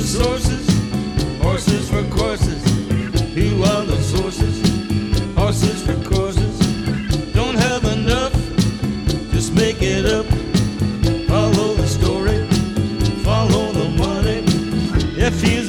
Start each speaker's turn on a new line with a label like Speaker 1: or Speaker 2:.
Speaker 1: sources, horses for courses. Who are the sources, horses for courses? Don't have enough, just make it up. Follow the story, follow the money. If you